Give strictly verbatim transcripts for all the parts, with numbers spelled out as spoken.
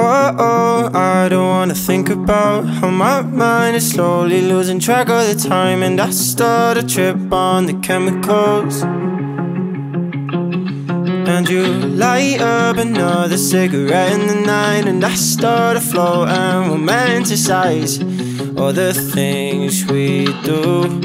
Oh, oh, I don't wanna think about how my mind is slowly losing track of the time, and I start a trip on the chemicals. And you light up another cigarette in the night, and I start to float and romanticize all the things we do.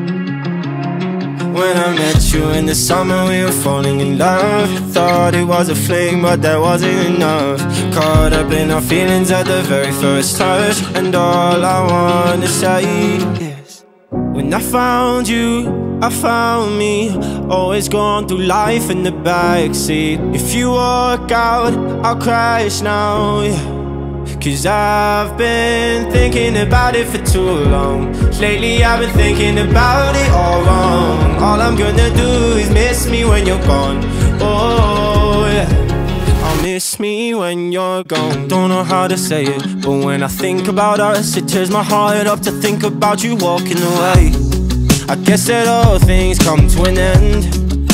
When I met you in the summer, we were falling in love. Thought it was a fling, but that wasn't enough. Caught up in our feelings at the very first touch, and all I want to say is, when I found you, I found me. Always going through life in the backseat. If you walk out, I'll crash now, yeah. Cause I've been thinking about it for too long. Lately I've been thinking about it all wrong. All I'm gonna do is miss me when you're gone. Oh yeah, I'll miss me when you're gone. Don't know how to say it, but when I think about us, it tears my heart up to think about you walking away. I guess that all things come to an end.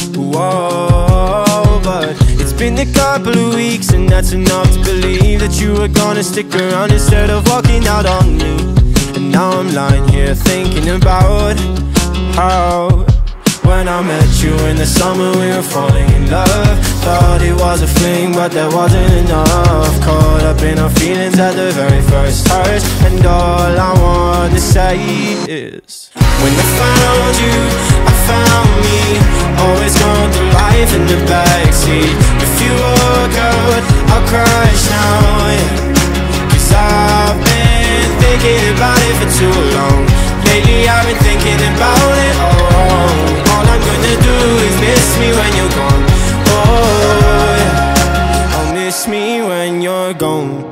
Whoa, but it's been a couple of weeks, and that's enough to believe that you were gonna stick around instead of walking out on me. And now I'm lying here thinking about how, when I met you in the summer, we were falling in love. Thought it was a fling, but that wasn't enough. Caught up in our feelings at the very first touch, and all I want to say is, when I found you, I found me. Always going through life in the backseat. If you walk out, I'll crash now, yeah. Cause I've been thinking about it for too long. Lately I've been thinking about it all wrong. All I'm gonna do is miss me when you're gone. Oh yeah, I'll miss me when you're gone.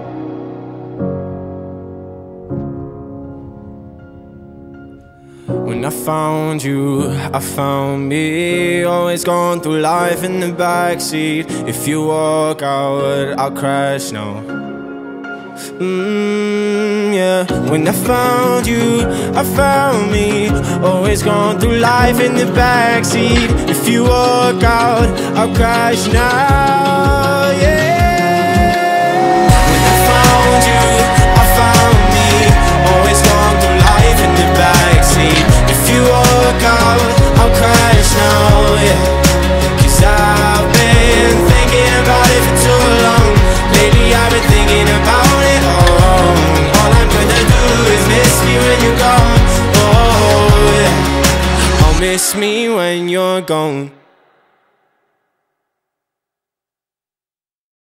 When I found you, I found me. Always going through life in the backseat. If you walk out, I'll crash now. Mmm, yeah. When I found you, I found me. Always going through life in the backseat. If you walk out, I'll crash now, yeah. When I found you, I found me. Always going through life in the backseat. If you walk out, I'll crash now, yeah. Cause I've been thinking about it for too long. Lately I've been thinking about it all wrong. All I'm gonna do is miss me when you're gone. Oh yeah, I'll miss me when you're gone.